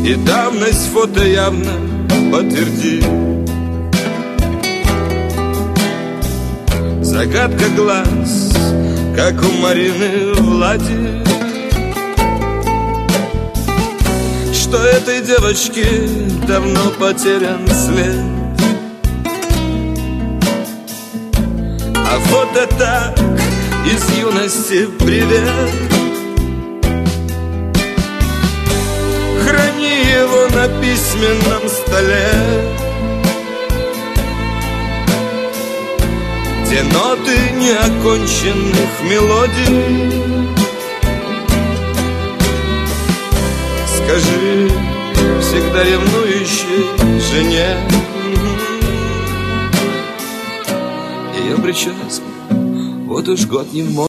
и давность фото явно подтвердит. Загадка глаз, как у Марины Влади, что этой девочке давно потерян след. А фото так из юности привет. Храни его на письменном столе, те ноты неоконченных мелодий. Скажи всегда ревнующей жене, ее прическа вот уж год не может.